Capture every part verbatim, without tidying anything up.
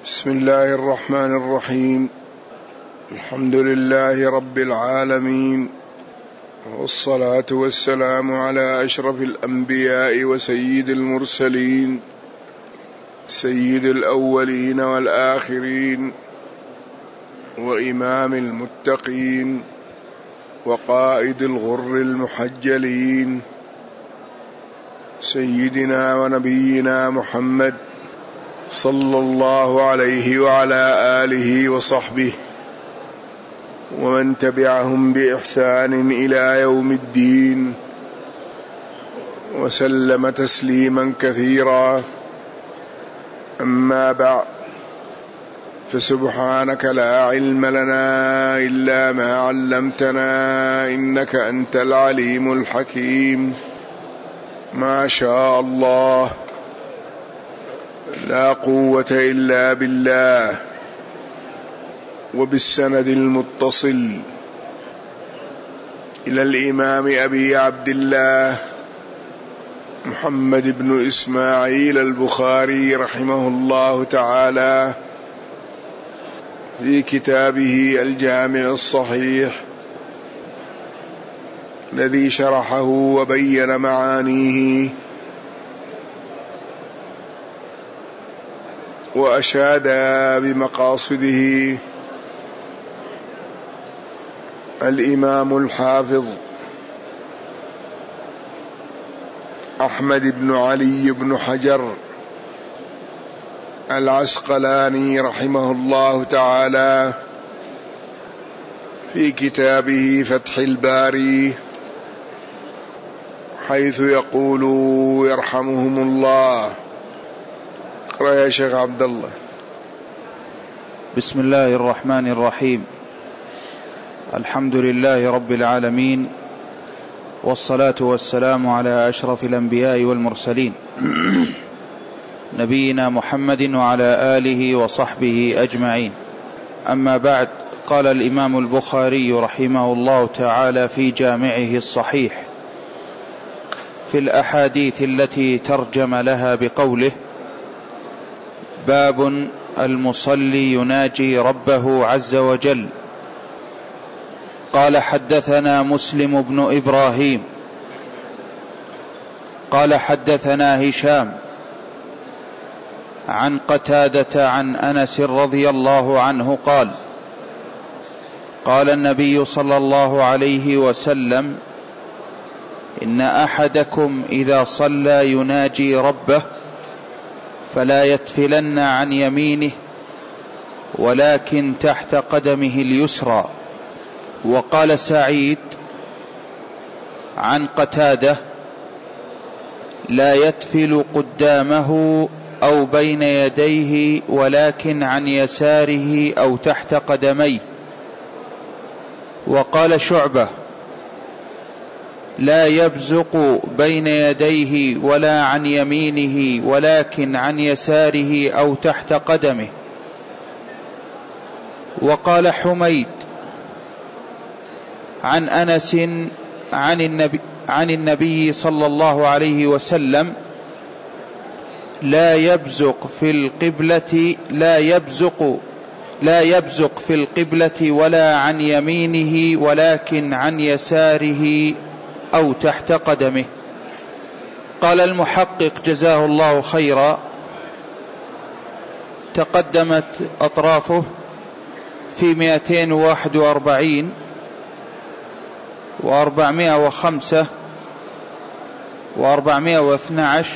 بسم الله الرحمن الرحيم. الحمد لله رب العالمين، والصلاة والسلام على أشرف الأنبياء وسيد المرسلين، سيد الأولين والآخرين، وإمام المتقين، وقائد الغر المحجلين، سيدنا ونبينا محمد صلى الله عليه وعلى آله وصحبه ومن تبعهم بإحسان إلى يوم الدين، وسلم تسليما كثيرا. أما بعد، فسبحانك لا علم لنا إلا ما علمتنا إنك أنت العليم الحكيم. ما شاء الله، لا قوة إلا بالله. وبالسند المتصل إلى الإمام أبي عبد الله محمد بن إسماعيل البخاري رحمه الله تعالى في كتابه الجامع الصحيح الذي شرحه وبين معانيه وأشاد بمقاصده الإمام الحافظ أحمد بن علي بن حجر العسقلاني رحمه الله تعالى في كتابه فتح الباري، حيث يقول يرحمهم الله. اقرأ يا شيخ عبد الله. بسم الله الرحمن الرحيم. الحمد لله رب العالمين، والصلاة والسلام على أشرف الأنبياء والمرسلين نبينا محمد وعلى آله وصحبه أجمعين. أما بعد، قال الإمام البخاري رحمه الله تعالى في جامعه الصحيح في الأحاديث التي ترجم لها بقوله: باب المصلي يناجي ربه عز وجل. قال: حدثنا مسلم بن إبراهيم قال: حدثنا هشام عن قتادة عن أنس رضي الله عنه قال: قال النبي صلى الله عليه وسلم: إن أحدكم إذا صلى يناجي ربه فلا يتفلن عن يمينه ولكن تحت قدمه اليسرى. وقال سعيد عن قتادة: لا يتفل قدامه أو بين يديه ولكن عن يساره أو تحت قدميه. وقال شعبة: لا يبزق بين يديه ولا عن يمينه ولكن عن يساره أو تحت قدمه. وقال حميد عن أنس عن النبي, عن النبي صلى الله عليه وسلم: لا يبزق في القبلة لا يبزق لا يبزق في القبلة ولا عن يمينه ولكن عن يساره أو تحت قدمه. قال المحقق جزاه الله خيرا: تقدمت أطرافه في مئتين وواحد وأربعين وأربعمائة وخمسة وأربعمائة واثنى عشر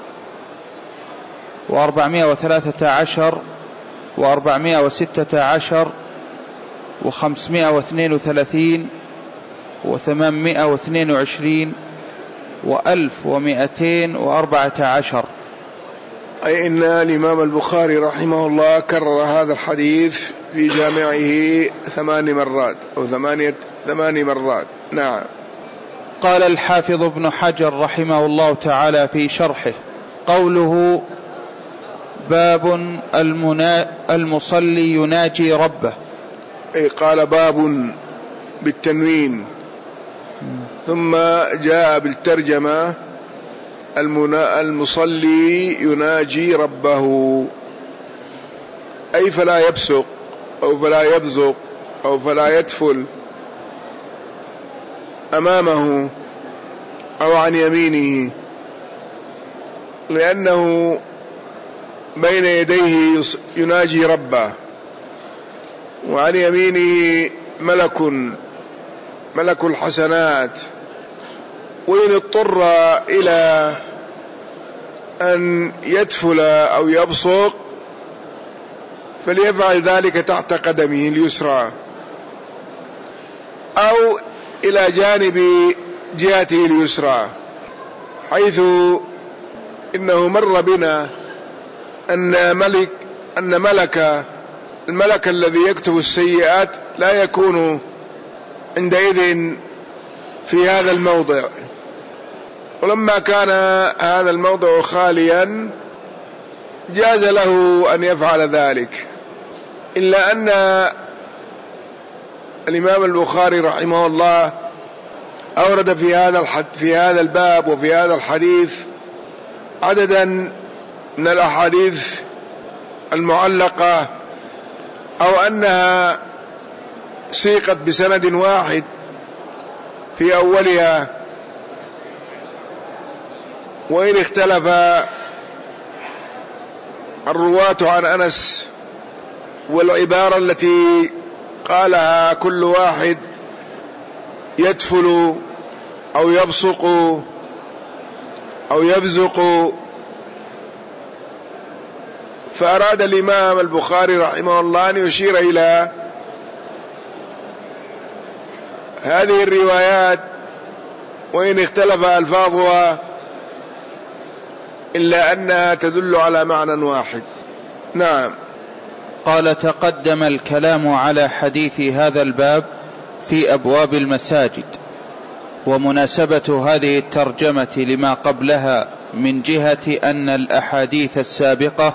وأربعمائة وثلاثة عشر وأربعمائة وستة عشر وخمسمائة واثنين وثلاثين وثمانمائة واثنين وعشرين وألف ومئتين وأربعة عشر. أي إن الإمام البخاري رحمه الله كرر هذا الحديث في جامعه ثمان مرات أو ثمانية ثمان مرات. نعم. قال الحافظ ابن حجر رحمه الله تعالى في شرحه: قوله: باب المنا... المصلي يناجي ربه. أي قال باب بالتنوين، ثم جاء بالترجمة: المصلي يناجي ربه. أي فلا يبصق أو فلا يبزق أو فلا يتفل أمامه أو عن يمينه، لأنه بين يديه يناجي ربه، وعن يمينه ملك ملك الحسنات، وإن اضطر إلى أن يتفل أو يبصق فليفعل ذلك تحت قدمه اليسرى أو إلى جانب جهته اليسرى، حيث إنه مر بنا أن ملك أن ملك الملك الذي يكتب السيئات لا يكون عندئذ في هذا الموضع، ولما كان هذا الموضع خاليا جاز له أن يفعل ذلك، إلا أن الإمام البخاري رحمه الله أورد في هذا في هذا الباب وفي هذا الحديث عددا من الأحاديث المعلقة، أو أنها سيقت بسند واحد في أولها، وإن اختلف الرواة عن أنس، والعبارة التي قالها كل واحد يدفل أو يبصق أو يبزق، فأراد الإمام البخاري رحمه الله أن يشير إلى هذه الروايات وإن اختلف ألفاظها إلا أنها تدل على معنى واحد. نعم. قال: تقدم الكلام على حديث هذا الباب في أبواب المساجد، ومناسبة هذه الترجمة لما قبلها من جهة أن الأحاديث السابقة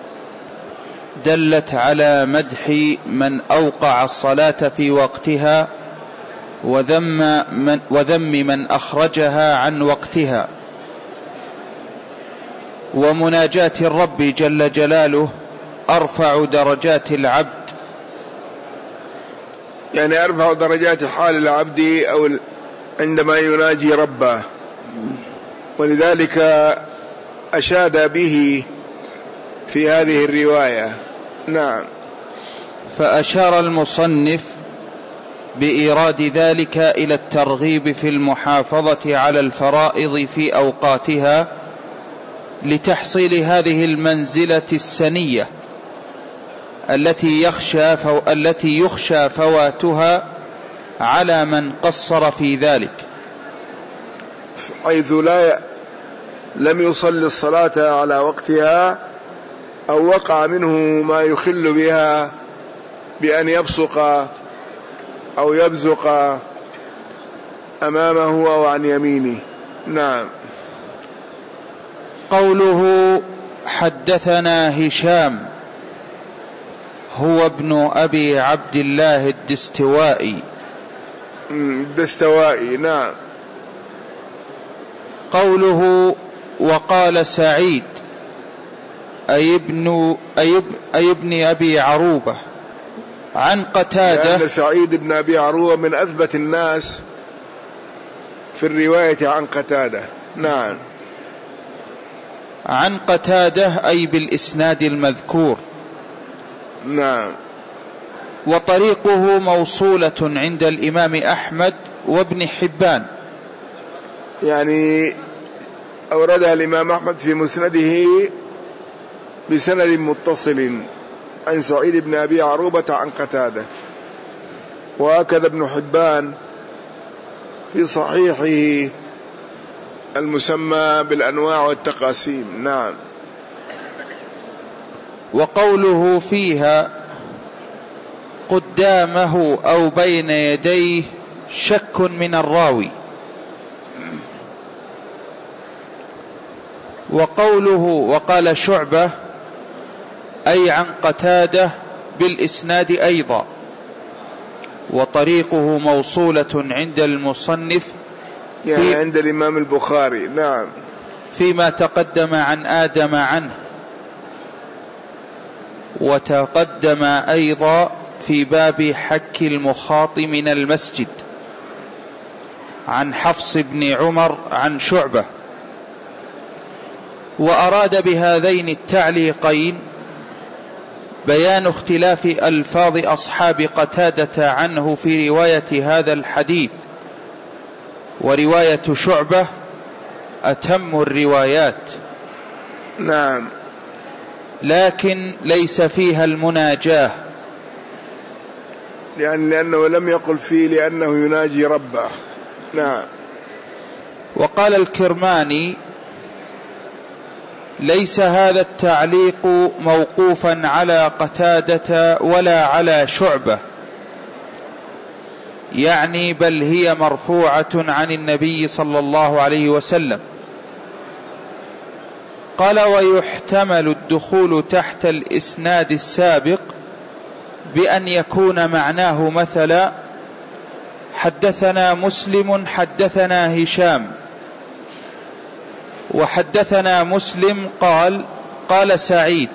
دلت على مدح من أوقع الصلاة في وقتها وذم من, وذم من أخرجها عن وقتها، ومناجاة الرب جل جلاله أرفع درجات العبد، يعني أرفع درجات حال العبد أو عندما يناجي ربه، ولذلك أشاد به في هذه الرواية. نعم. فأشار المصنف بإيراد ذلك إلى الترغيب في المحافظة على الفرائض في أوقاتها لتحصيل هذه المنزلة السنية التي يخشى فو... التي يخشى فواتها على من قصر في ذلك، حيث لا ي... لم يصلي الصلاة على وقتها أو وقع منه ما يخل بها بأن يبصق أو يبزق أمامه أو عن يمينه. نعم. قوله: حدثنا هشام هو ابن أبي عبد الله الدستوائي. الدستوائي. نعم. قوله: وقال سعيد أي ابن, أي أي ابن أبي عروبة عن قتادة، لأن سعيد بن أبي عروبة من أثبت الناس في الرواية عن قتادة. نعم. عن قتادة أي بالإسناد المذكور. نعم. وطريقه موصولة عند الإمام أحمد وابن حبان، يعني أوردها الإمام أحمد في مسنده بسند متصل عن سعيد بن أبي عروبة عن قتادة، وهكذا ابن حبان في صحيحه المسمى بالأنواع والتقاسيم. نعم. وقوله فيها قدامه أو بين يديه شك من الراوي. وقوله وقال شعبة أي عن قتادة بالإسناد أيضا، وطريقه موصولة عند المصنف يعني عند الإمام البخاري. نعم. فيما تقدم عن آدم عنه. وتقدم أيضا في باب حك المخاط من المسجد عن حفص بن عمر عن شعبة. وأراد بهذين التعليقين بيان اختلاف ألفاظ أصحاب قتادة عنه في رواية هذا الحديث، ورواية شعبة أتم الروايات. نعم. لكن ليس فيها المناجاة، يعني لأنه لم يقل فيه لأنه يناجي ربه. نعم. وقال الكرماني: ليس هذا التعليق موقوفا على قتادة ولا على شعبة، يعني بل هي مرفوعة عن النبي صلى الله عليه وسلم. قال: ويحتمل الدخول تحت الإسناد السابق بأن يكون معناه مثلا: حدثنا مسلم حدثنا هشام، وحدثنا مسلم قال قال سعيد،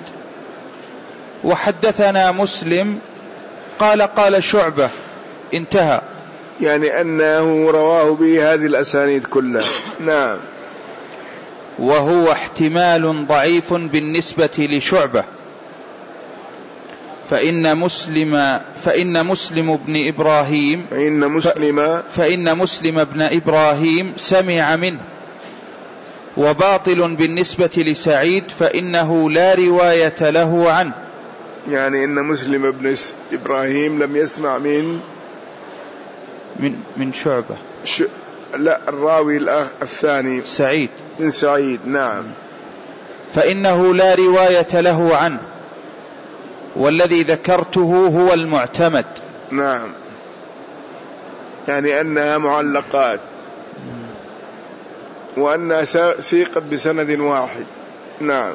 وحدثنا مسلم قال قال شعبة، انتهى. يعني أنه رواه به هذه الأسانيد كلها. نعم. وهو احتمال ضعيف بالنسبة لشعبة، فإن مسلم فإن مسلم بن إبراهيم فإن مسلم فإن مسلم بن إبراهيم سمع منه. وباطل بالنسبة لسعيد فإنه لا رواية له عنه. يعني إن مسلم بن إبراهيم لم يسمع من من من شعبة. ش... لا، الراوي الأخ الثاني سعيد من سعيد. نعم. فإنه لا رواية له عنه، والذي ذكرته هو المعتمد. نعم. يعني أنها معلقات، وأنها سيقت بسند واحد. نعم.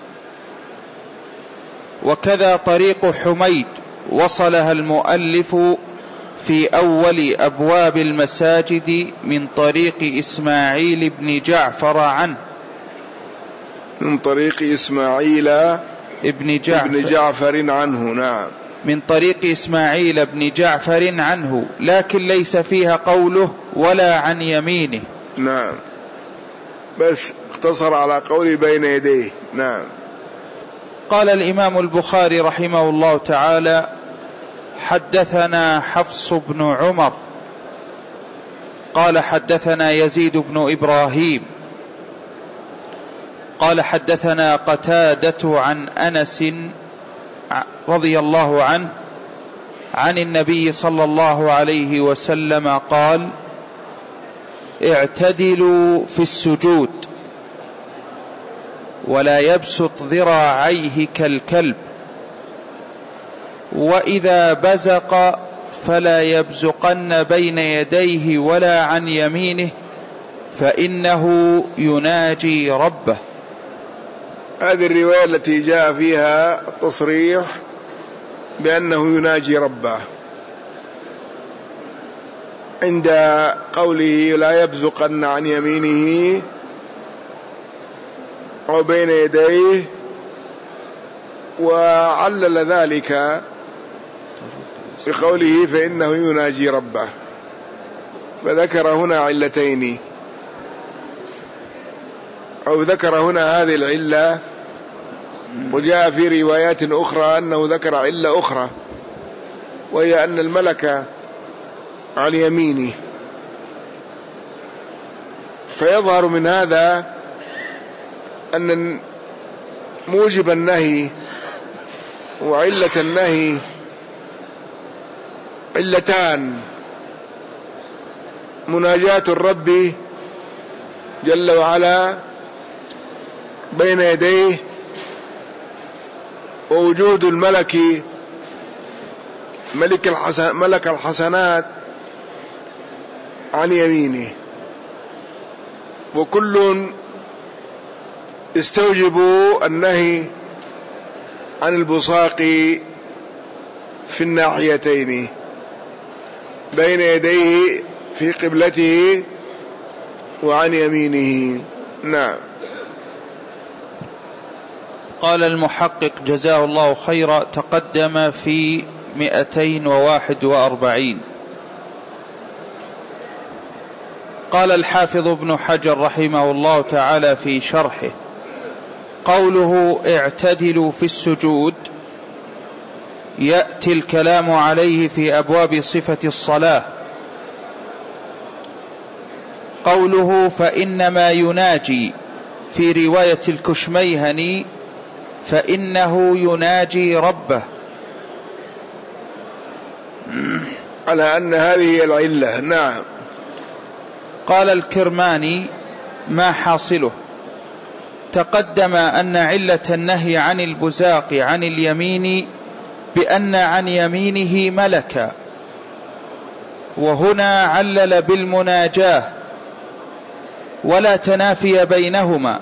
وكذا طريق حميد وصلها المؤلف في أول أبواب المساجد من طريق إسماعيل بن جعفر عنه من طريق إسماعيل ابن جعفر, ابن جعفر عنه. نعم. من طريق إسماعيل بن جعفر عنه، لكن ليس فيها قوله ولا عن يمينه. نعم. بس اقتصر على قوله بين يديه. نعم. قال الإمام البخاري رحمه الله تعالى: حدثنا حفص بن عمر قال حدثنا يزيد بن إبراهيم قال حدثنا قتادة عن أنس رضي الله عنه عن النبي صلى الله عليه وسلم قال: اعتدلوا في السجود ولا يبسط ذراعيه كالكلب، وإذا بزق فلا يبزقن بين يديه ولا عن يمينه، فإنه يناجي ربه. هذه الرواية التي جاء فيها التصريح بأنه يناجي ربه، عند قوله لا يبزقن عن يمينه أو بين يديه، وعلل ذلك بقوله فإنه يناجي ربه، فذكر هنا علتين، أو ذكر هنا هذه العلة، وجاء في روايات أخرى أنه ذكر علة أخرى، وهي أن الملك عن يمينه. فيظهر من هذا أن موجب النهي وعلة النهي علتان: مناجاة الرب جل وعلا بين يديه، ووجود الملك ملك الحسن ملك الحسنات عن يمينه، وكل يستوجب النهي عن البصاق في الناحيتين بين يديه في قبلته وعن يمينه. نعم. قال المحقق جزاه الله خيرا: تقدم في مئتين وواحد وأربعين. قال الحافظ ابن حجر رحمه الله تعالى في شرحه: قوله اعتدلوا في السجود يأتي الكلام عليه في أبواب صفة الصلاة. قوله فإنما يناجي في رواية الكشميهني فإنه يناجي ربه، على أن هذه العلة. نعم. قال الكرماني: ما حاصله؟ تقدم أن علة النهي عن البزاق عن اليمين بأن عن يمينه ملكا، وهنا علل بالمناجاة ولا تنافي بينهما،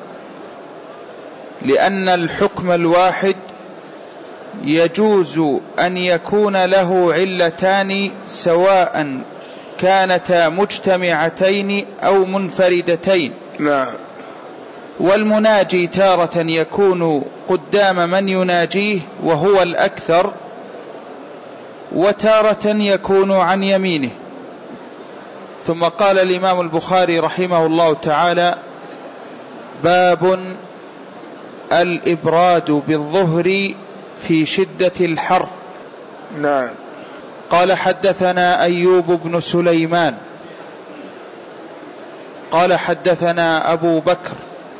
لأن الحكم الواحد يجوز أن يكون له علتان سواء كانتا مجتمعتين أو منفردتين. نعم. والمناجي تارة يكون قدام من يناجيه وهو الأكثر، وتارة يكون عن يمينه. ثم قال الإمام البخاري رحمه الله تعالى: باب الإبراد بالظهر في شدة الحر. نعم. قال حدثنا أيوب بن سليمان قال حدثنا أبو بكر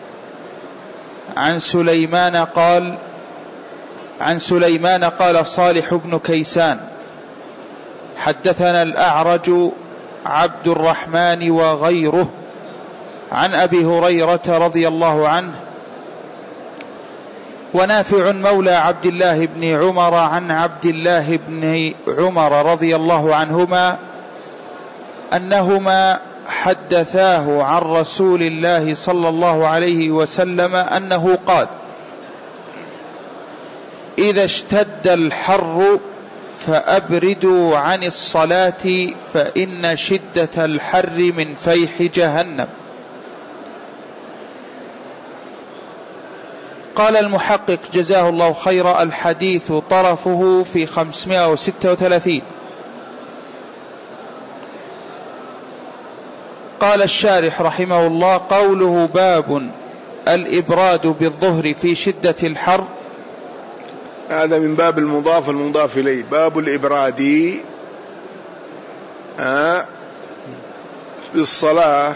عن سليمان قال عن سليمان قال صالح بن كيسان حدثنا الأعرج عبد الرحمن وغيره عن أبي هريرة رضي الله عنه ونافع مولى عبد الله بن عمر عن عبد الله بن عمر رضي الله عنهما أنهما حدثاه عن رسول الله صلى الله عليه وسلم أنه قال: إذا اشتد الحر فأبردوا عن الصلاة فإن شدة الحر من فيح جهنم. قال المحقق جزاه الله خيرا: الحديث طرفه في خمسمائة وستة وثلاثين. قال الشارح رحمه الله: قوله باب الإبراد بالظهر في شدة الحر، هذا من باب المضاف المضاف إليه. باب الإبراد آه بالصلاة،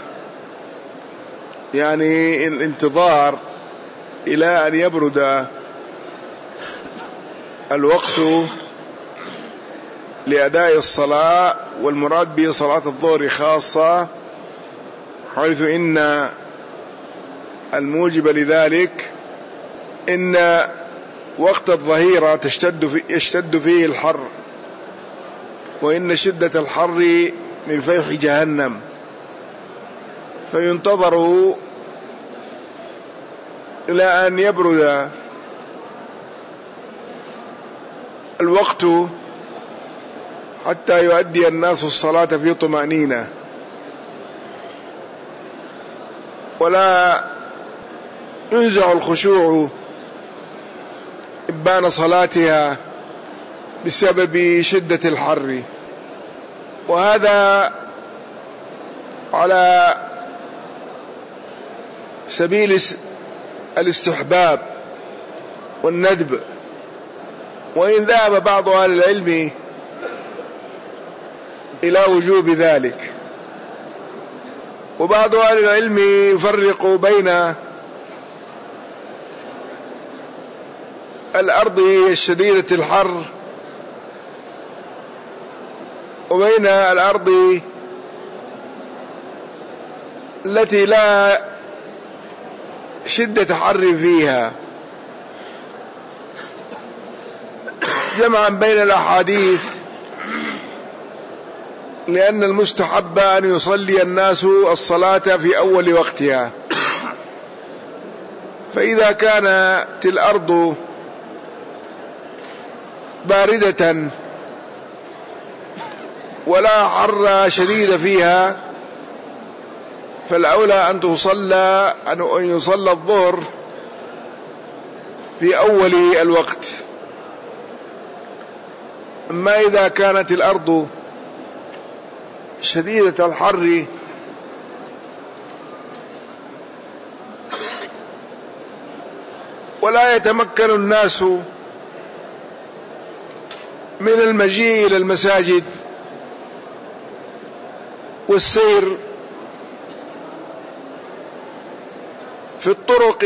يعني الانتظار إلى أن يبرد الوقت لأداء الصلاة، والمراد به صلاة الظهر خاصة، حيث إن الموجب لذلك إن وقت الظهيرة تشتد في يشتد فيه الحر، وإن شدة الحر من فيح جهنم، فينتظر إلى أن يبرد الوقت حتى يؤدي الناس الصلاة في طمأنينة، ولا ينزع الخشوع إبان صلاتها بسبب شدة الحر. وهذا على سبيل الاستحباب والندب، وإن ذهب بعض أهل العلم إلى وجوب ذلك، وبعض أهل العلم يفرق بين الأرض الشديدة الحر وبين الأرض التي لا شدة حر فيها، جمعا بين الأحاديث، لأن المستحب أن يصلي الناس الصلاة في أول وقتها. فإذا كانت الأرض باردة ولا حر شديد فيها، فالأولى أن تصلى أن يصلى الظهر في أول الوقت. أما إذا كانت الأرض شديدة الحر ولا يتمكن الناس من المجيء إلى المساجد والسير في الطرق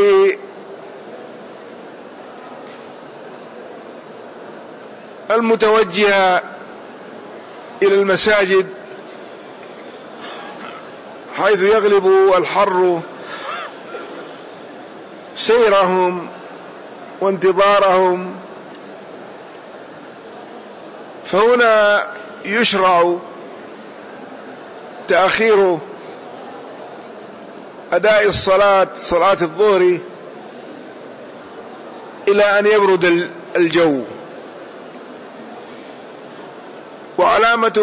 المتوجهة إلى المساجد، حيث يغلب الحر سيرهم وانتظارهم، فهنا يشرع تأخير أداء الصلاة صلاة الظهر إلى أن يبرد الجو. وعلامة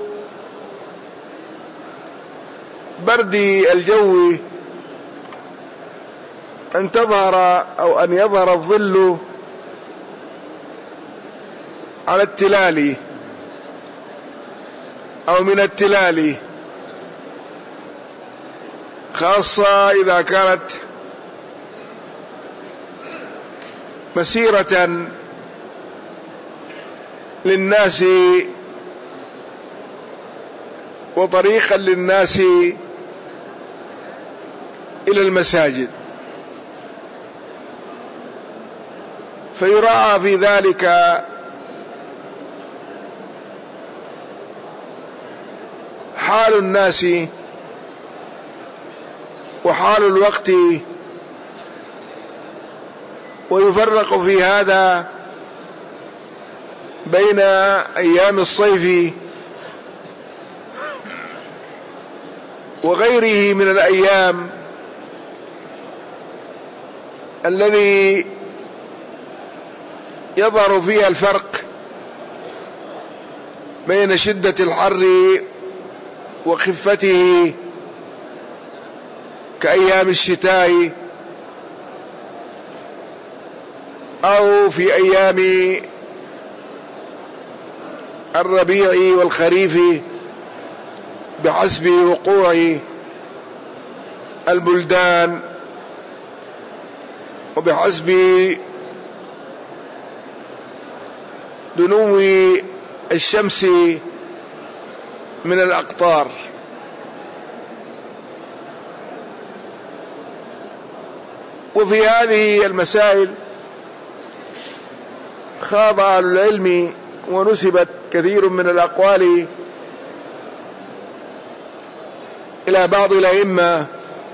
برد الجو أن تظهر أو أن يظهر الظل على التلال أو من التلال، خاصة إذا كانت مسيرة للناس وطريقا للناس إلى المساجد، فيراعى في ذلك حال الناس وحال الوقت، ويفرق في هذا بين أيام الصيف وغيره من الأيام الذي يظهر فيها الفرق بين شدة الحر وخفته، كأيام الشتاء أو في أيام الربيع والخريف بحسب وقوع البلدان وبحسب دنو الشمس من الأقطار. وفي هذه المسائل خاض أهل العلم ونسبت كثير من الأقوال إلى بعض الأئمة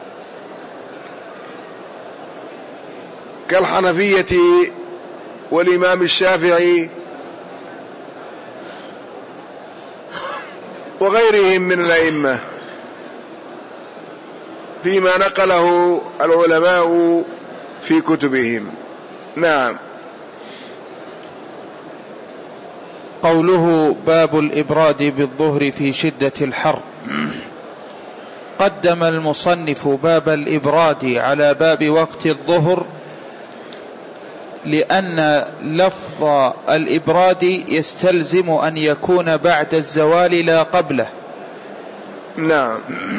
كالحنفية والإمام الشافعي وغيرهم من الأئمة فيما نقله العلماء في كتبهم. نعم. قوله باب الإبراد بالظهر في شدة الحر. قدم المصنف باب الإبراد على باب وقت الظهر لأن لفظ الإبراد يستلزم أن يكون بعد الزوال لا قبله. نعم.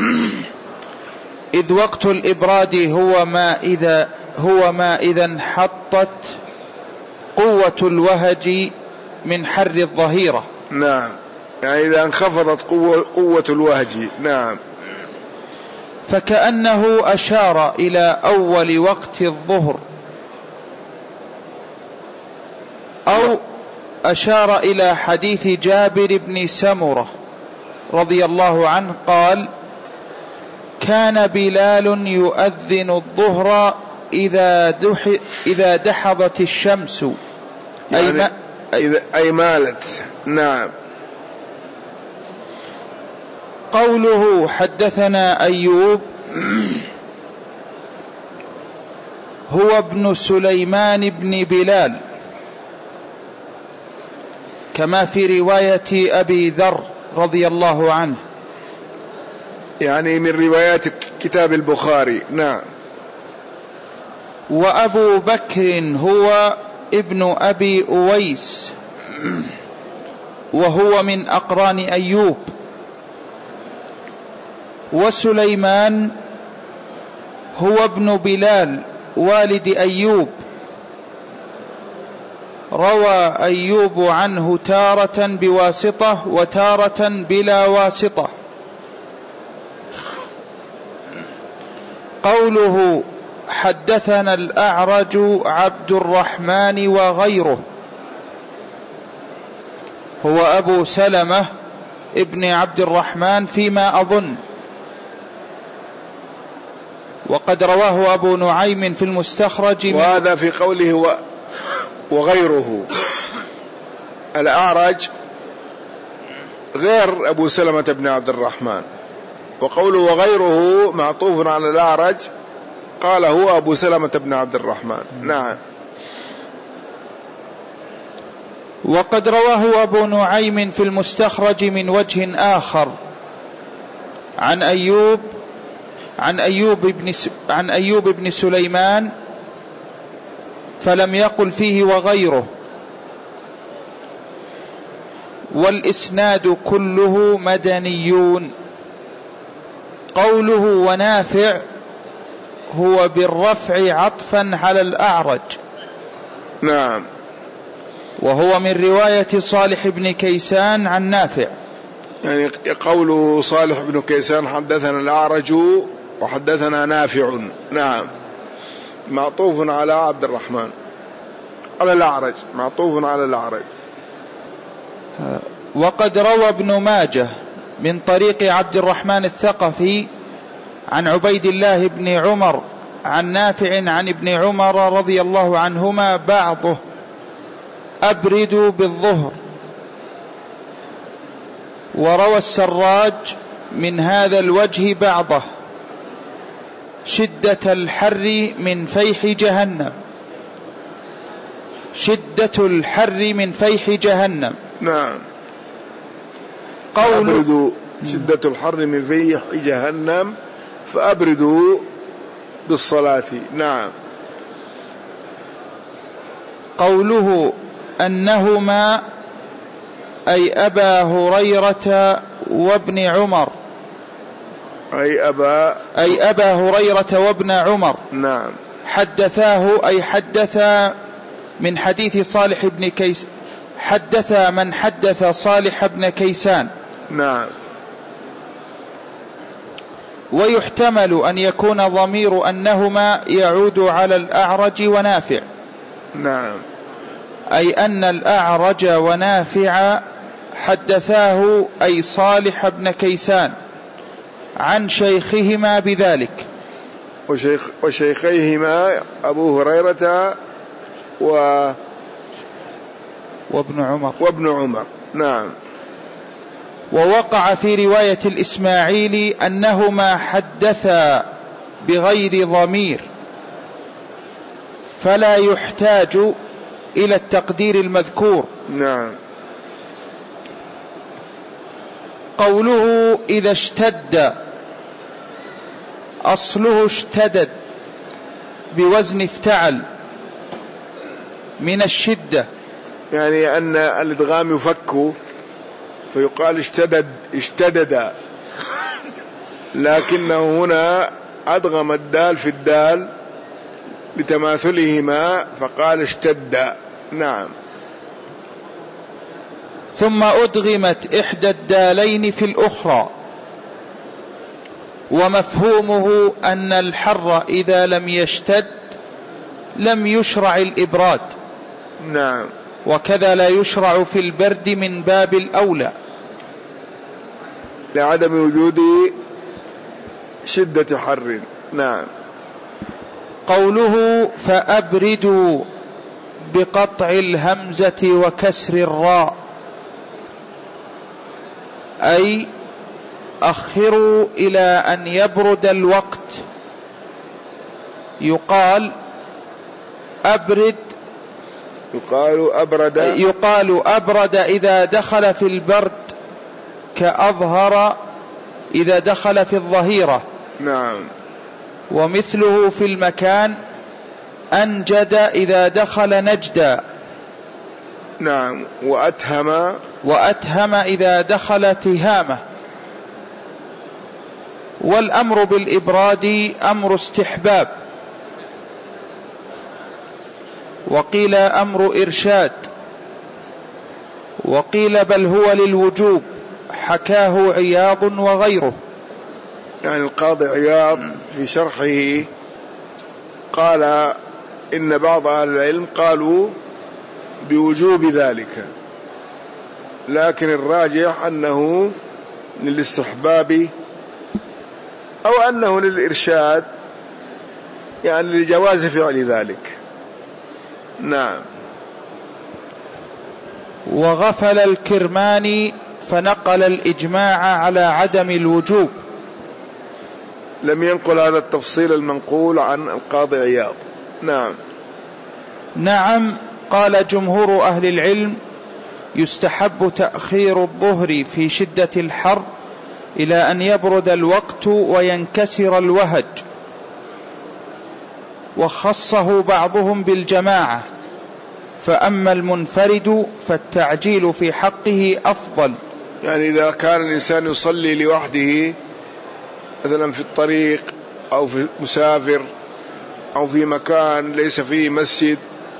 إذ وقت الإبراد هو ما إذا هو ما إذا انحطت قوة الوهج من حر الظهيرة. نعم، يعني إذا انخفضت قوة, قوة الوهج. نعم. فكأنه أشار إلى أول وقت الظهر أو أشار إلى حديث جابر بن سمرة رضي الله عنه قال: كان بلال يؤذن الظهر إذا, دح إذا دحضت الشمس، يعني أي, ما إذا أي مالت. نعم. قوله حدثنا أيوب هو ابن سليمان بن بلال كما في رواية أبي ذر رضي الله عنه، يعني من روايات كتاب البخاري. نعم. وأبو بكر هو ابن أبي أويس وهو من أقران أيوب. وسليمان هو ابن بلال والد أيوب، روى أيوب عنه تارة بواسطة وتارة بلا واسطة. قوله حدثنا الأعرج عبد الرحمن وغيره هو أبو سلمة ابن عبد الرحمن فيما أظن، وقد رواه أبو نعيم في المستخرج. وهذا في قوله وغيره، الأعرج غير أبو سلمة بن عبد الرحمن، وقوله وغيره معطوف على الأعرج قال هو أبو سلمة بن عبد الرحمن. نعم. وقد رواه أبو نعيم في المستخرج من وجه آخر عن أيوب عن أيوب بن عن أيوب بن سليمان فلم يقل فيه وغيره، والإسناد كله مدنيون. قوله ونافع هو بالرفع عطفا على الأعرج. نعم. وهو من رواية صالح بن كيسان عن نافع، يعني قوله صالح بن كيسان حدثنا الأعرج وحدثنا نافع. نعم. معطوف على عبد الرحمن على الأعرج، معطوف على الأعرج. وقد روى ابن ماجه من طريق عبد الرحمن الثقفي عن عبيد الله بن عمر عن نافع عن ابن عمر رضي الله عنهما بعضه أبردوا بالظهر. وروى السراج من هذا الوجه بعضه شدة الحر من فيح جهنم، شدة الحر من فيح جهنم. نعم. قول أبردوا شدة الحر من فيح جهنم فأبردوا بالصلاة. نعم. قوله أنهما أي أبا هريرة وابن عمر، أي أبا أي أبا هريرة وابن عمر. نعم. حدثاه أي حدثا من حديث صالح بن كيس، حدث من حدث صالح بن كيسان. نعم. ويحتمل أن يكون ضمير أنهما يعود على الأعرج ونافع. نعم. أي أن الأعرج ونافع حدثاه أي صالح بن كيسان عن شيخهما بذلك، وشيخ وشيخيهما أبو هريرة و وابن عمر وابن عمر. نعم. ووقع في رواية الإسماعيلي أنهما حدثا بغير ضمير، فلا يحتاج إلى التقدير المذكور. نعم. قوله إذا اشتد، أصله اشتدد بوزن افتعل من الشدة، يعني أن الإدغام يفك فيقال اشتدد اشتدد، لكنه هنا أدغم الدال في الدال لتماثلهما فقال اشتد. نعم. ثم أدغمت إحدى الدالين في الأخرى، ومفهومه أن الحر إذا لم يشتد لم يشرع الإبراد. نعم. وكذا لا يشرع في البرد من باب الأولى لعدم وجود شدة حر. نعم. قوله فأبردوا بقطع الهمزة وكسر الراء، أي أخروا إلى أن يبرد الوقت. يقال أبرد يقال أبرد يقال أبرد إذا دخل في البرد، كأظهر إذا دخل في الظهيرة. نعم. ومثله في المكان أنجد إذا دخل نجدا. نعم. وأتهم وأتهم إذا دخل تهامة. والأمر بالإبراد أمر استحباب، وقيل أمر إرشاد، وقيل بل هو للوجوب، حكاه عياض وغيره. يعني القاضي عياض في شرحه قال إن بعض أهل العلم قالوا بوجوب ذلك، لكن الراجح أنه للاستحباب أو أنه للإرشاد، يعني لجواز فعل ذلك. نعم. وغفل الكرماني فنقل الإجماع على عدم الوجوب. لم ينقل هذا التفصيل المنقول عن القاضي عياض. نعم. نعم. قال جمهور أهل العلم يستحب تأخير الظهر في شدة الحر إلى أن يبرد الوقت وينكسر الوهج، وخصه بعضهم بالجماعة، فأما المنفرد فالتعجيل في حقه أفضل. يعني إذا كان الإنسان يصلي لوحده مثلا في الطريق أو في مسافر أو في مكان ليس فيه مسجد،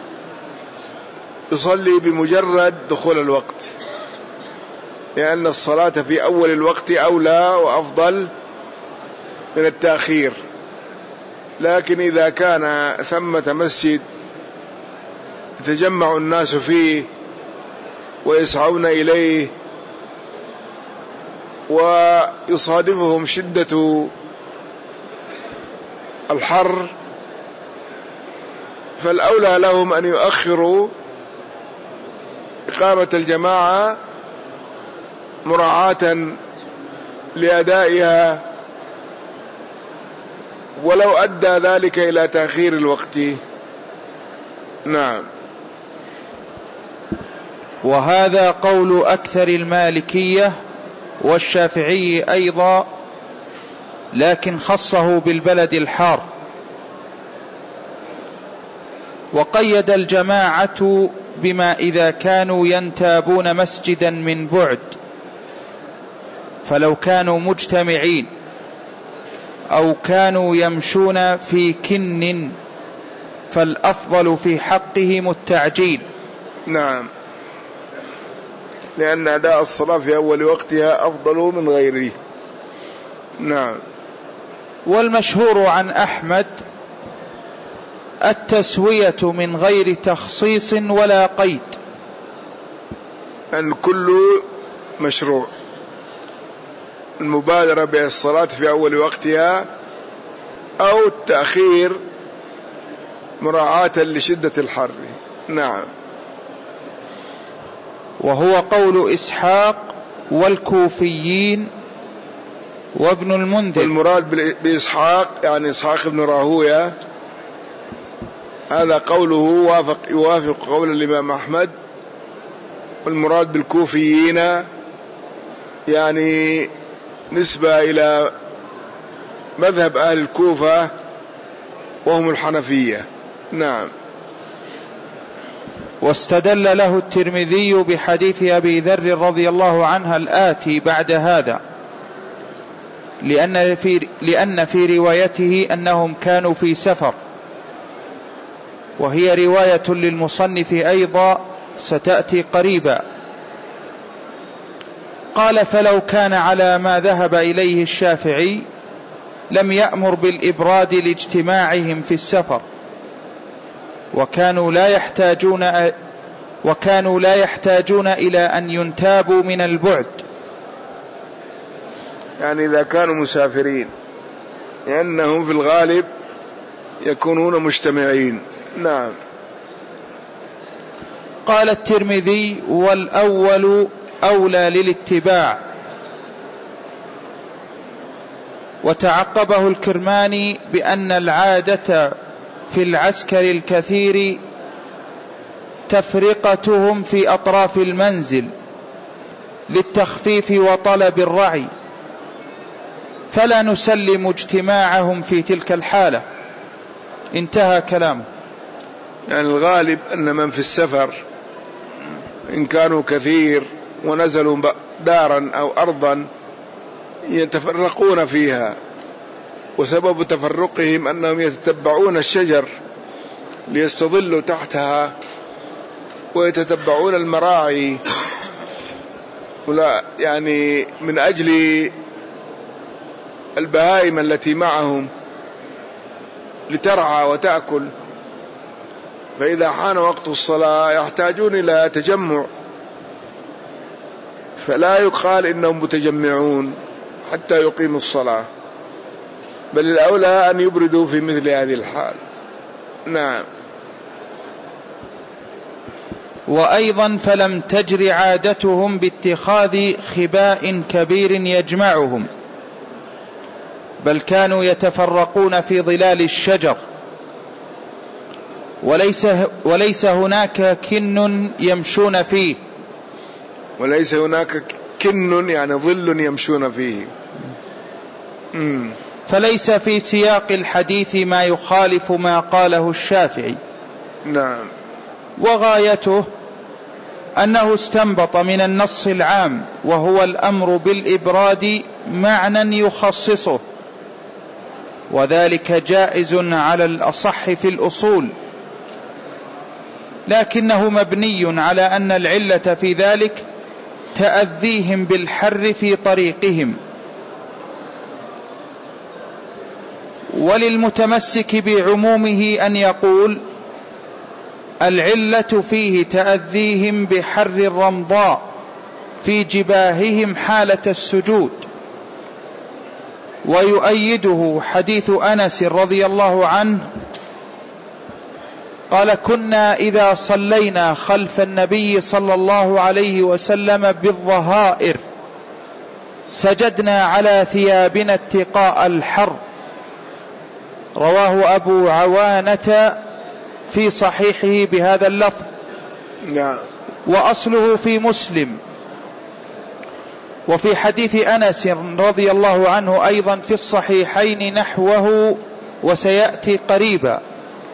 يصلي بمجرد دخول الوقت، لأن الصلاة في أول الوقت أولى وأفضل من التأخير. لكن إذا كان ثمة مسجد يتجمع الناس فيه ويسعون إليه ويصادفهم شدة الحر، فالأولى لهم أن يؤخروا إقامة الجماعة مراعاة لأدائها، ولو أدى ذلك إلى تأخير الوقت. نعم. وهذا قول أكثر المالكية والشافعي أيضا، لكن خصه بالبلد الحار. وقيد الجماعة بما إذا كانوا ينتابون مسجدا من بعد، فلو كانوا مجتمعين أو كانوا يمشون في كن فالأفضل في حقهم التعجيل. نعم، لأن أداء الصلاة في أول وقتها أفضل من غيره. نعم. والمشهور عن أحمد التسوية من غير تخصيص ولا قيد، أن كل مشروع، المبادرة بالصلاة في أول وقتها أو التأخير مراعاة لشدة الحر. نعم. وهو قول إسحاق والكوفيين وابن المنذر. والمراد بإسحاق يعني إسحاق بن راهوية، هذا قوله وافق يوافق قول الإمام أحمد. والمراد بالكوفيين يعني نسبة إلى مذهب أهل الكوفة وهم الحنفية. نعم. واستدل له الترمذي بحديث أبي ذر رضي الله عنه الآتي بعد هذا، لأن في, لأن في روايته أنهم كانوا في سفر، وهي رواية للمصنف أيضا ستأتي قريبا. قال: فلو كان على ما ذهب إليه الشافعي لم يأمر بالإبراد لاجتماعهم في السفر، وكانوا لا يحتاجون وكانوا لا يحتاجون إلى أن ينتابوا من البعد، يعني إذا كانوا مسافرين، لأنهم في الغالب يكونون مجتمعين. نعم. قال الترمذي: والأول أولى للاتباع. وتعقبه الكرماني بأن العادة في العسكر الكثير تفرقتهم في أطراف المنزل للتخفيف وطلب الرعي، فلا نسلم اجتماعهم في تلك الحالة. انتهى كلامه. يعني الغالب أن من في السفر إن كانوا كثير ونزلوا دارا أو أرضا يتفرقون فيها، وسبب تفرقهم أنهم يتتبعون الشجر ليستظلوا تحتها ويتتبعون المراعي، ولا يعني من أجل البهائم التي معهم لترعى وتأكل. فإذا حان وقت الصلاة يحتاجون إلى تجمع، فلا يقال إنهم متجمعون حتى يقيموا الصلاة، بل الأولى أن يبردوا في مثل هذه الحال. نعم. وأيضا فلم تجر عادتهم باتخاذ خباء كبير يجمعهم، بل كانوا يتفرقون في ظلال الشجر، وليس, وليس هناك كن يمشون فيه. وليس هناك كن يعني ظل يمشون فيه. مم. فليس في سياق الحديث ما يخالف ما قاله الشافعي. نعم. وغايته أنه استنبط من النص العام وهو الأمر بالإبراد معنى يخصصه، وذلك جائز على الأصح في الأصول، لكنه مبني على أن العلة في ذلك تأذيهم بالحر في طريقهم. وللمتمسك بعمومه أن يقول العلة فيه تأذيهم بحر الرمضاء في جباههم حالة السجود. ويؤيده حديث أنس رضي الله عنه قال: كنا إذا صلينا خلف النبي صلى الله عليه وسلم بالظهائر سجدنا على ثيابنا اتقاء الحر. رواه أبو عوانة في صحيحه بهذا اللفظ. نعم. وأصله في مسلم. وفي حديث أنس رضي الله عنه أيضا في الصحيحين نحوه وسيأتي قريبا،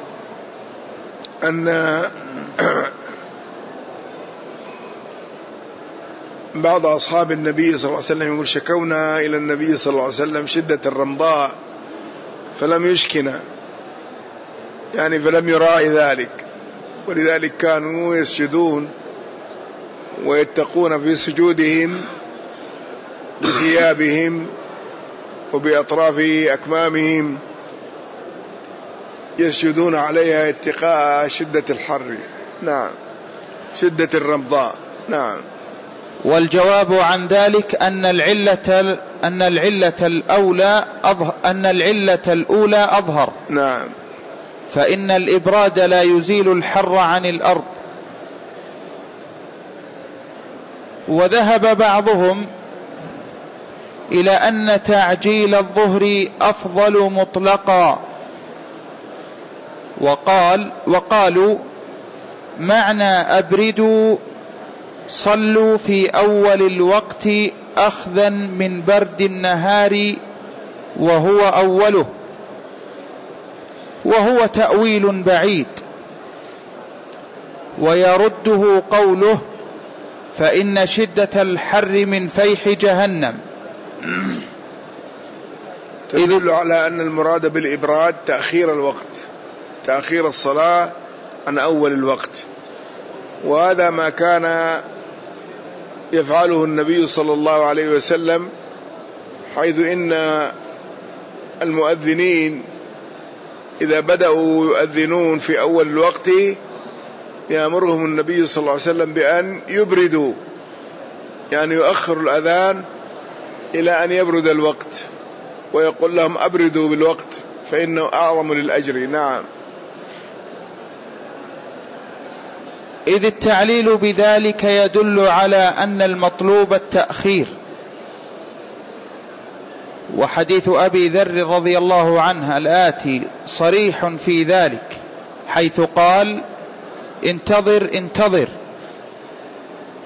أن بعض أصحاب النبي صلى الله عليه وسلم يقول: شكونا إلى النبي صلى الله عليه وسلم شدة الرمضاء فلم يشكنا، يعني فلم يراعي ذلك، ولذلك كانوا يسجدون ويتقون في سجودهم بثيابهم وبأطراف أكمامهم يسجدون عليها اتقاء شدة الحر. نعم، شدة الرمضاء. نعم. والجواب عن ذلك أن العلة أن العلة الأولى أظهر أن العلة الأولى أظهر. نعم. فإن الإبراد لا يزيل الحر عن الأرض. وذهب بعضهم إلى أن تعجيل الظهر أفضل مطلقا، وقال وقالوا معنى أبردوا صلوا في أول الوقت أخذا من برد النهار وهو أوله، وهو تأويل بعيد. ويرده قوله فإن شدة الحر من فيح جهنم، تدل على أن المراد بالإبراد تأخير الوقت، تأخير الصلاة عن أول الوقت، وهذا ما كان يفعله النبي صلى الله عليه وسلم، حيث إن المؤذنين إذا بدأوا يؤذنون في أول الوقت يأمرهم النبي صلى الله عليه وسلم بأن يبردوا، يعني يؤخر الأذان إلى أن يبرد الوقت، ويقول لهم أبردوا بالوقت فإنه أعظم للأجر. نعم. إذ التعليل بذلك يدل على أن المطلوب التأخير. وحديث أبي ذر رضي الله عنه الآتي صريح في ذلك، حيث قال انتظر انتظر.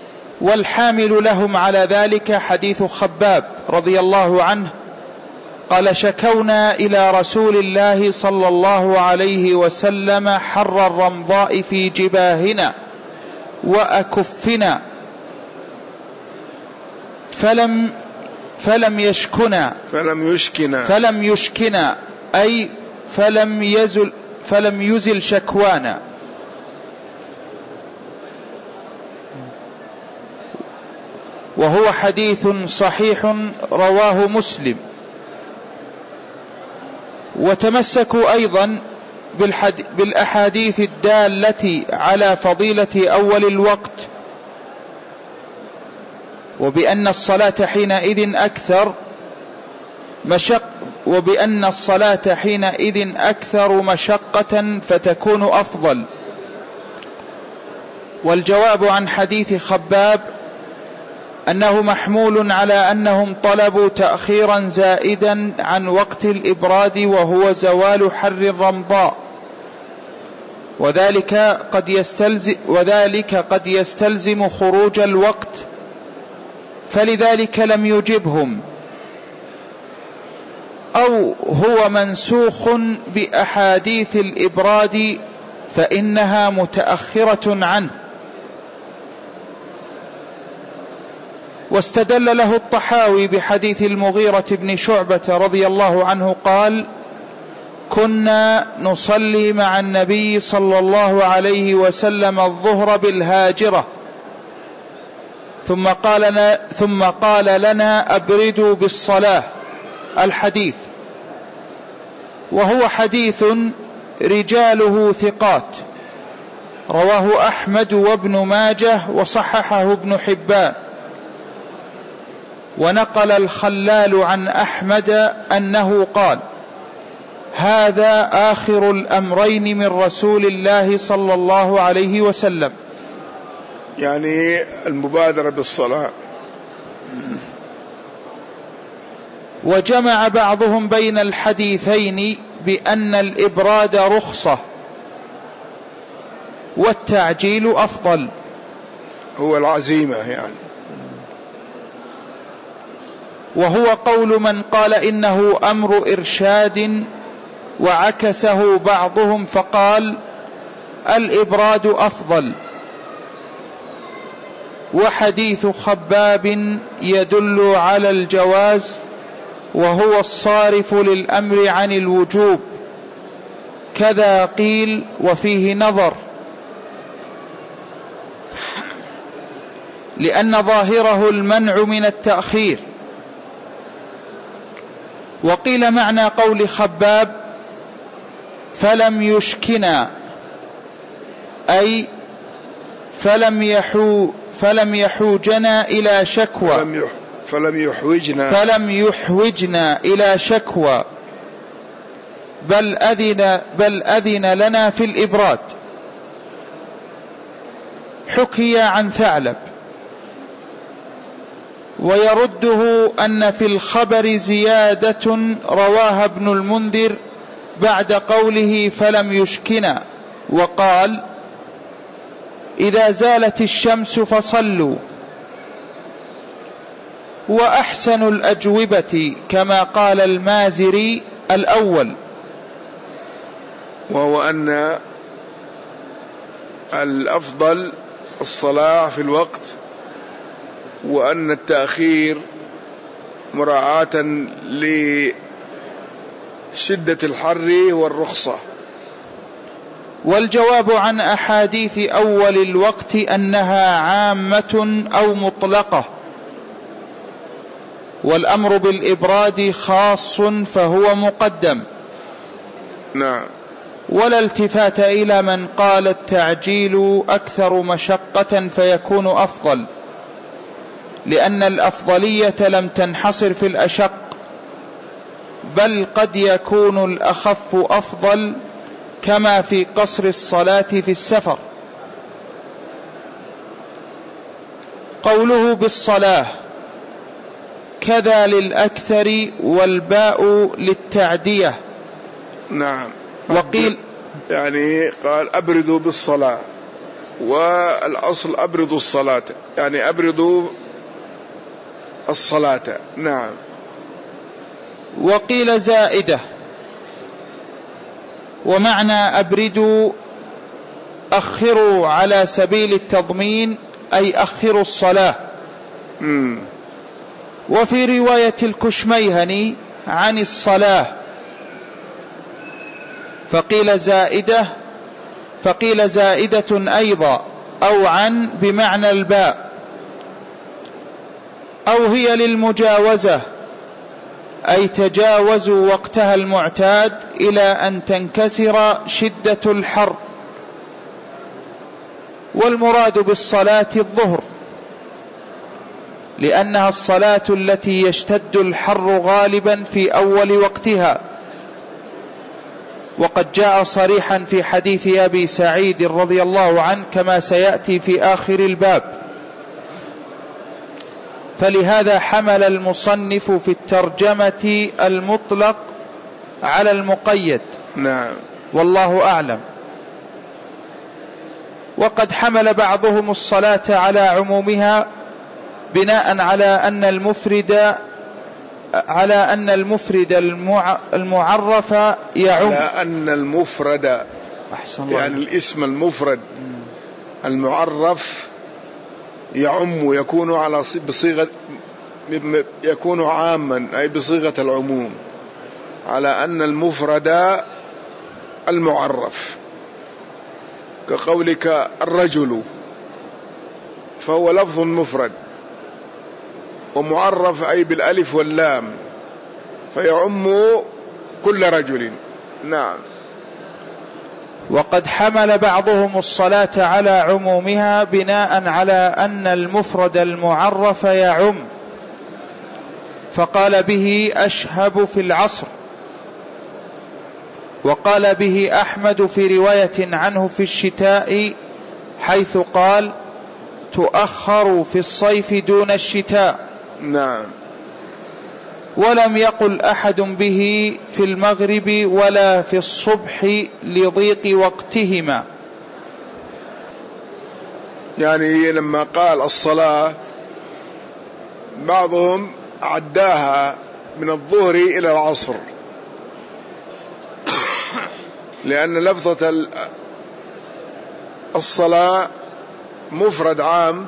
والحامل لهم على ذلك حديث خباب رضي الله عنه قال: شكونا إلى رسول الله صلى الله عليه وسلم حر الرمضاء في جباهنا وأكفنا فلم فلم يشكنا فلم يشكنا فلم يشكنا أي فلم يزل فلم يزل شكوانا. وهو حديث صحيح رواه مسلم. وتمسكوا أيضا بالأحاديث الدالة على فضيلة أول الوقت، وبأن الصلاة حينئذ أكثر مشق وبأن الصلاة حينئذ أكثر مشقة فتكون أفضل. والجواب عن حديث خباب أنه محمول على أنهم طلبوا تأخيرا زائدا عن وقت الإبراد وهو زوال حر الرمضاء، وذلك قد يستلزم, وذلك قد يستلزم خروج الوقت، فلذلك لم يجبهم، أو هو منسوخ بأحاديث الإبراد فإنها متأخرة عنه. واستدل له الطحاوي بحديث المغيرة بن شعبة رضي الله عنه قال: كنا نصلي مع النبي صلى الله عليه وسلم الظهر بالهاجرة ثم قال لنا, ثم قال لنا أبردوا بالصلاة. الحديث. وهو حديث رجاله ثقات، رواه أحمد وابن ماجه وصححه ابن حبان. ونقل الخلال عن أحمد أنه قال: هذا آخر الأمرين من رسول الله صلى الله عليه وسلم، يعني المبادرة بالصلاة. وجمع بعضهم بين الحديثين بأن الإبراد رخصة والتعجيل أفضل، هو العزيمة يعني. وهو قول من قال إنه أمر إرشاد، وعكسه بعضهم فقال الإبراد أفضل. وحديث خباب يدل على الجواز، وهو الصارف للأمر عن الوجوب، كذا قيل وفيه نظر، لأن ظاهره المنع من التأخير. وقيل معنى قول خباب فلم يشكنا أي فلم يحو فلم يحوجنا إلى شكوى فلم, يح فلم يحوجنا فلم يحوجنا إلى شكوى بل أذن, بل أذن لنا في الإبراد. حكي عن ثعلب. ويرده أن في الخبر زيادة رواها ابن المنذر بعد قوله فلم يشكنا، وقال إذا زالت الشمس فصلوا. وأحسن الأجوبة كما قال المازري الأول، وهو أن الأفضل الصلاة في الوقت، وأن التأخير مراعاة لشدة الحر والرخصة. والجواب عن أحاديث أول الوقت أنها عامة أو مطلقة، والأمر بالإبراد خاص فهو مقدم. نعم. ولا التفات إلى من قال التعجيل أكثر مشقة فيكون أفضل، لأن الأفضلية لم تنحصر في الأشق، بل قد يكون الأخف أفضل، كما في قصر الصلاة في السفر. قوله بالصلاة كذا للأكثر، والباء للتعدية. نعم. وقيل يعني قال أبردوا بالصلاة، والأصل أبردوا الصلاة، يعني أبردوا الصلاة. نعم. وقيل زائدة. ومعنى أبردوا أخروا على سبيل التضمين أي أخروا الصلاة. مم. وفي رواية الكشميهني عن الصلاة فقيل زائدة فقيل زائدة أيضا أو عن بمعنى الباء، أو هي للمجاوزة أي تجاوزوا وقتها المعتاد إلى أن تنكسر شدة الحر. والمراد بالصلاة الظهر لأنها الصلاة التي يشتد الحر غالبا في أول وقتها، وقد جاء صريحا في حديث أبي سعيد رضي الله عنه كما سيأتي في آخر الباب. فلهذا حمل المصنف في الترجمة المطلق على المقيد. نعم. والله أعلم. وقد حمل بعضهم الصلاة على عمومها بناء على أن المفرد على أن المفرد المعرف يعم، على أن المفرد يعني الاسم المفرد المعرف يعم، يكون على بصيغة يكون عاما أي بصيغة العموم، على أن المفرد المعرف كقولك الرجل فهو لفظ مفرد ومعرف أي بالألف واللام فيعم كل رجل. نعم. وقد حمل بعضهم الصلاة على عمومها بناء على أن المفرد المعرف يعم، فقال به أشهب في العصر، وقال به أحمد في رواية عنه في الشتاء حيث قال تؤخر في الصيف دون الشتاء. نعم. ولم يقل أحد به في المغرب ولا في الصبح لضيق وقتهما. يعني لما قال الصلاة بعضهم عداها من الظهر إلى العصر، لأن لفظة الصلاة مفرد عام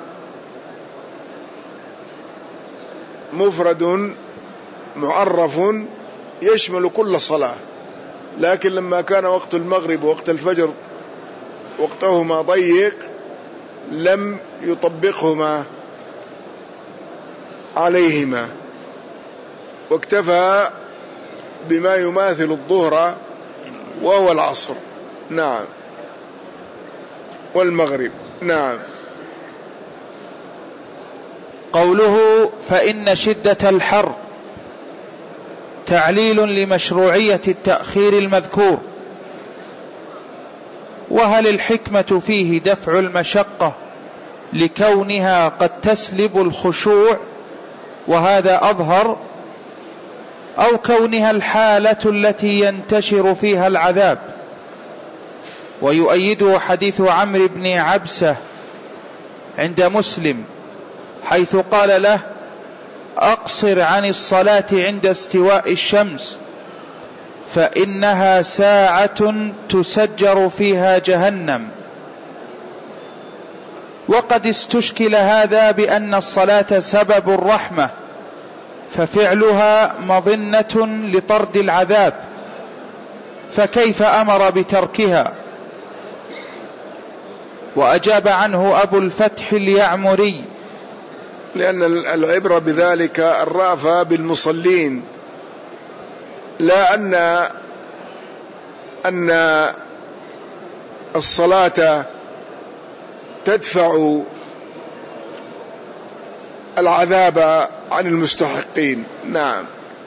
مفرد معرف يشمل كل صلاة، لكن لما كان وقت المغرب ووقت الفجر وقتهما ضيق لم يطبقهما عليهما، واكتفى بما يماثل الظهر وهو العصر. نعم. والمغرب. نعم. قوله فإن شدة الحر تعليل لمشروعية التأخير المذكور. وهل الحكمة فيه دفع المشقة لكونها قد تسلب الخشوع وهذا أظهر، أو كونها الحالة التي ينتشر فيها العذاب؟ ويؤيده حديث عمرو بن عبسة عند مسلم حيث قال له أقصر عن الصلاة عند استواء الشمس فإنها ساعة تسجر فيها جهنم. وقد استشكل هذا بأن الصلاة سبب الرحمة ففعلها مظنة لطرد العذاب، فكيف أمر بتركها؟ وأجاب عنه أبو الفتح اليعمري لأن العبرة بذلك الرأفة بالمصلين، لا أن أن الصلاة تدفع العذاب عن المستحقين. نعم.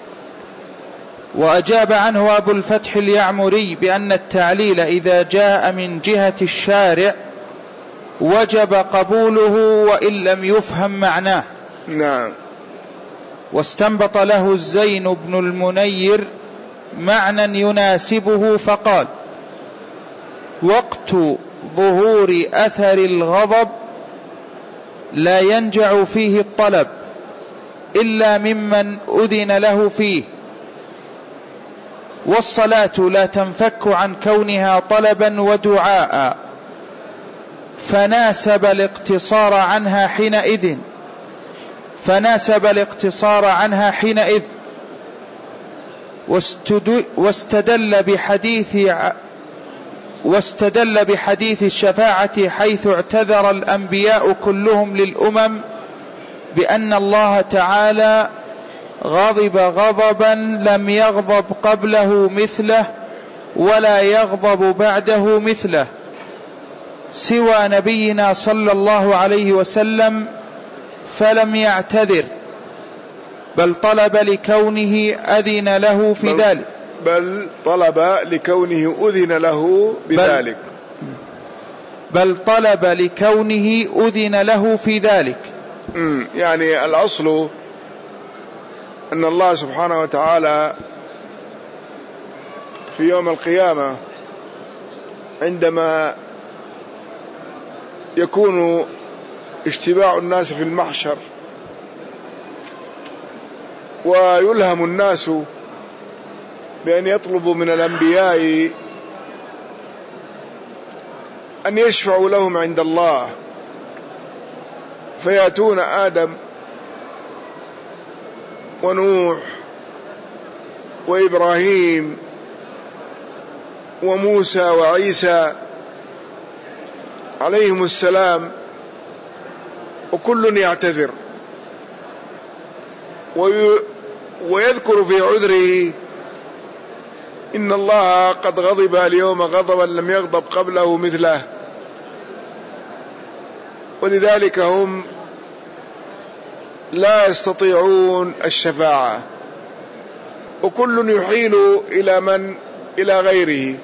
وأجاب عنه أبو الفتح اليعمري بأن التعليل إذا جاء من جهة الشارع وجب قبوله وإن لم يفهم معناه. نعم. واستنبط له الزين بن المنير معنى يناسبه فقال وقت ظهور أثر الغضب لا ينجع فيه الطلب إلا ممن أذن له فيه والصلاة لا تنفك عن كونها طلبا ودعاء، فناسب الاقتصار عنها حينئذ فناسب الاقتصار عنها حينئذ واستدل بحديث واستدل بحديث الشفاعة حيث اعتذر الأنبياء كلهم للأمم بأن الله تعالى غضب غضبا لم يغضب قبله مثله ولا يغضب بعده مثله، سوى نبينا صلى الله عليه وسلم فلم يعتذر، بل طلب لكونه أذن له في بل ذلك بل طلب لكونه أذن له بذلك بل, بل طلب لكونه أذن له في ذلك. يعني الأصل أن الله سبحانه وتعالى في يوم القيامة عندما يكون اجتماع الناس في المحشر ويلهم الناس بأن يطلبوا من الأنبياء أن يشفعوا لهم عند الله، فيأتون آدم ونوح وإبراهيم وموسى وعيسى عليهم السلام، وكل يعتذر ويذكر في عذره إن الله قد غضب اليوم غضبا لم يغضب قبله مثله، ولذلك هم لا يستطيعون الشفاعة، وكل يحيل إلى من إلى غيره،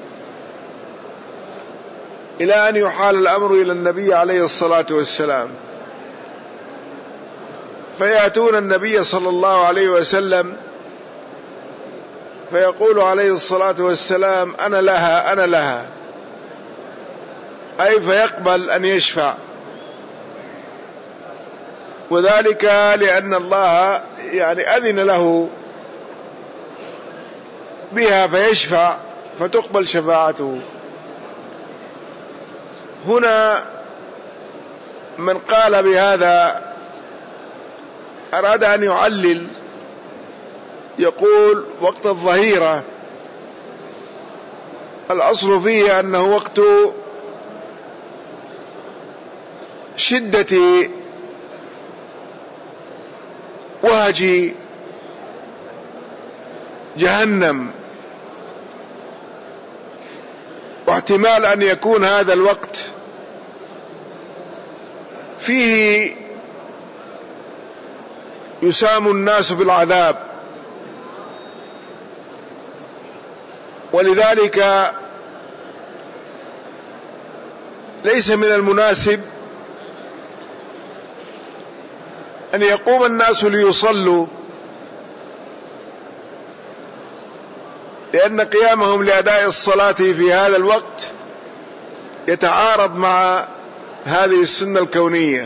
إلى أن يحال الأمر إلى النبي عليه الصلاة والسلام، فيأتون النبي صلى الله عليه وسلم فيقول عليه الصلاة والسلام أنا لها أنا لها، أي فيقبل أن يشفع، وذلك لأن الله يعني أذن له بها فيشفع فتقبل شفاعته. هنا من قال بهذا أراد أن يعلل، يقول وقت الظهيرة الأصل فيه أنه وقت شدة وهج جهنم، واحتمال أن يكون هذا الوقت فيه يسام الناس بالعذاب، ولذلك ليس من المناسب أن يقوم الناس ليصلوا، لأن قيامهم لأداء الصلاة في هذا الوقت يتعارض مع هذه السنة الكونية.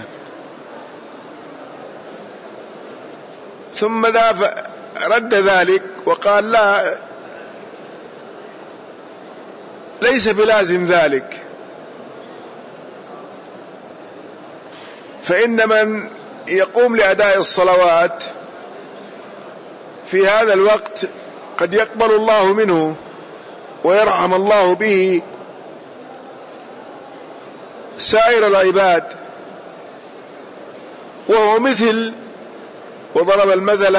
ثم رد ذلك وقال لا، ليس بلازم ذلك، فإن من يقوم لأداء الصلوات في هذا الوقت قد يقبل الله منه ويرحم الله به سائر العباد، وهو مثل وضرب المثل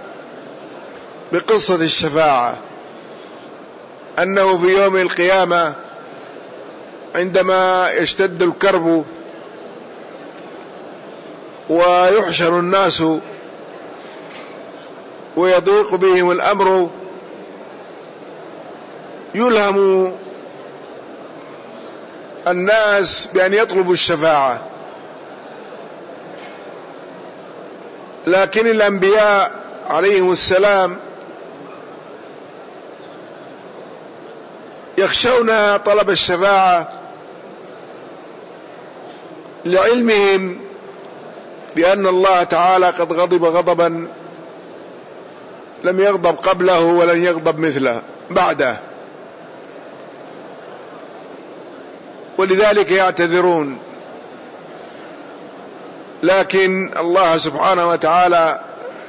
بقصة الشفاعة، أنه في يوم القيامة عندما يشتد الكرب ويحشر الناس ويضيق بهم الأمر يلهم الناس بأن يطلبوا الشفاعة، لكن الأنبياء عليهم السلام يخشون طلب الشفاعة لعلمهم بأن الله تعالى قد غضب غضبا لم يغضب قبله ولن يغضب مثله. بعده، ولذلك يعتذرون. لكن الله سبحانه وتعالى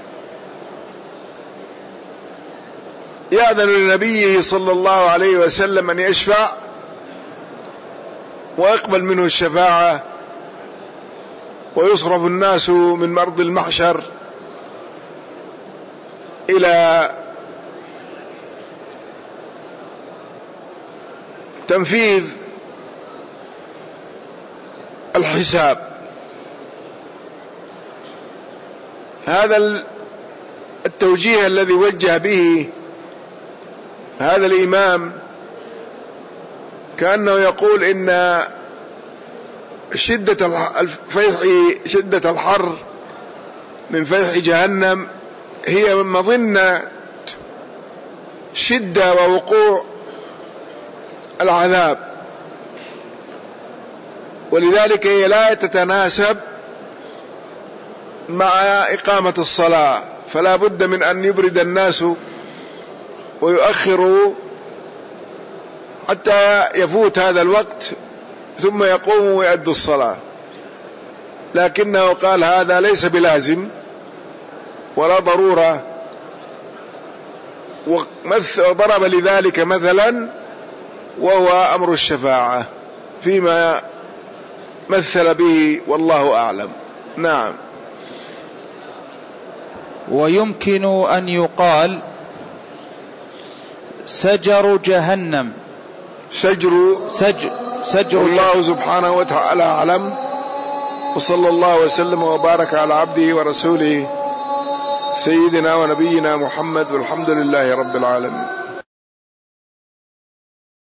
يأذن لنبيه صلى الله عليه وسلم أن يشفع ويقبل منه الشفاعة، ويصرف الناس من مرض المحشر إلى تنفيذ الحساب. هذا التوجيه الذي وجه به هذا الإمام كأنه يقول إن شدة الفيح شدة الحر من فيح جهنم هي من مظنة شدة ووقوع العذاب، ولذلك هي لا تتناسب مع إقامة الصلاة، فلا بد من أن يبرد الناس ويؤخروا حتى يفوت هذا الوقت ثم يقوموا ويؤدوا الصلاة. لكنه قال هذا ليس بلازم ولا ضرورة، وضرب لذلك مثلا وهو أمر الشفاعة فيما مثل به، والله أعلم. نعم. ويمكن أن يقال سجر جهنم. سجر سجر سجر الله سبحانه وتعالى أعلم، وصلى الله وسلم وبارك على عبده ورسوله سيدنا ونبينا محمد، والحمد لله رب العالمين.